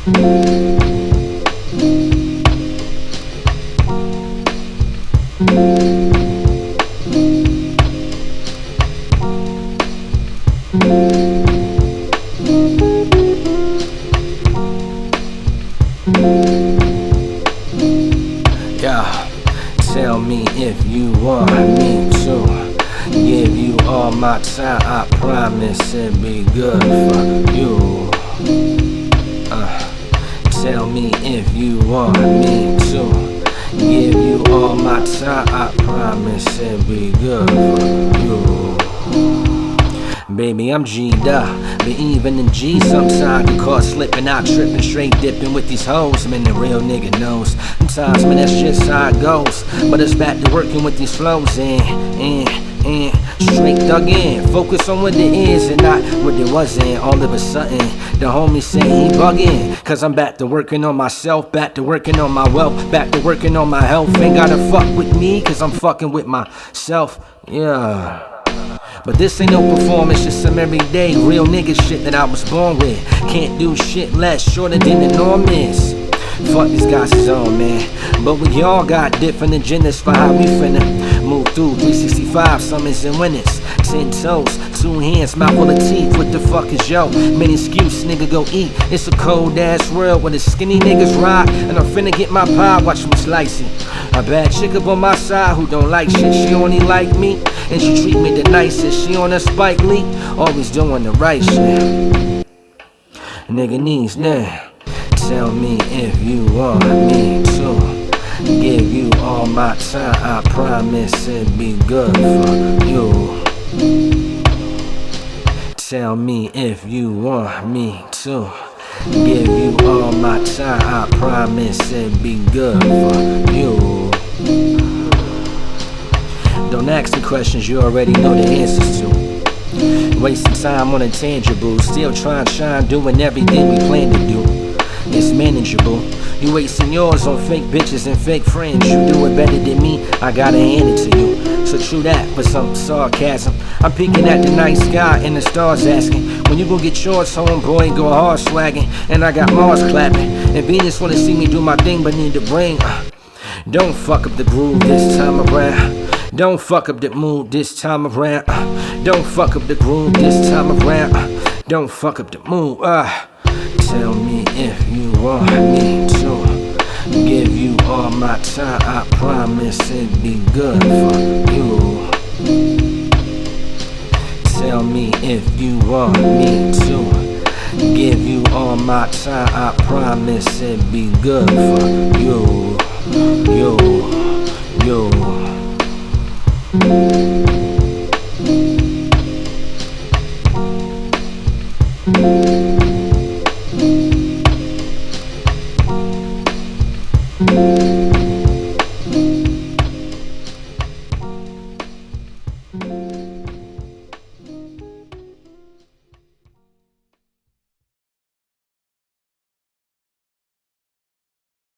Yeah, tell me if you want me to give you all my time. I promise it'll be good for you. Tell me if you want me to give you all my time. I promise it'll be good for you. Baby, I'm G'd up, but even in G sometimes get caught slipping out, tripping, straight dipping with these hoes. Man, the real nigga knows. Sometimes, man, that's just how it goes. But it's back to working with these flows and straight dug in. Focus on what it is and not what it wasn't. All of a sudden, the homie say he bugging. Cause I'm back to working on myself, back to working on my wealth, back to working on my health. Ain't gotta fuck with me, cause I'm fucking with myself. Yeah. But this ain't no performance, just some everyday real nigga shit that I was born with. Can't do shit less shorter than enormous. Fuck these guys is on, man. But we all got different agendas for how we finna move through 365 summers and winters. 10 toes, 2 hands, mouth full of teeth. What the fuck is yo? Main excuse, nigga, go eat. It's a cold ass world where the skinny niggas ride, and I'm finna get my pie, watch me slice it. A bad chick up on my side who don't like shit, she only like me, and she treat me the nicest. She on a Spike Lee, always doing the right shit. Nigga needs that. Tell me if you want me to give you all my time. I promise it'll be good for you. Tell me if you want me to give you all my time. I promise it'll be good for you. Don't ask me questions you already know the answers to. Wasting time on intangibles, still trying to shine, doing everything we plan to do. It's manageable. You wasting yours on fake bitches and fake friends. You do it better than me, I gotta hand it to you. So true that, with some sarcasm. I'm peeking at the night sky and the stars asking, when you gon' get yours, homeboy, go hard swagging. And I got Mars clapping, and Venus wanna see me do my thing but need to bring. Don't fuck up the groove this time around. Don't fuck up the mood this time around. Don't fuck up the groove this time around. Don't fuck up the mood. Tell me if you want me to give you all my time. I promise it'll be good for you. Tell me if you want me to give you all my time. I promise it'll be good for you. You.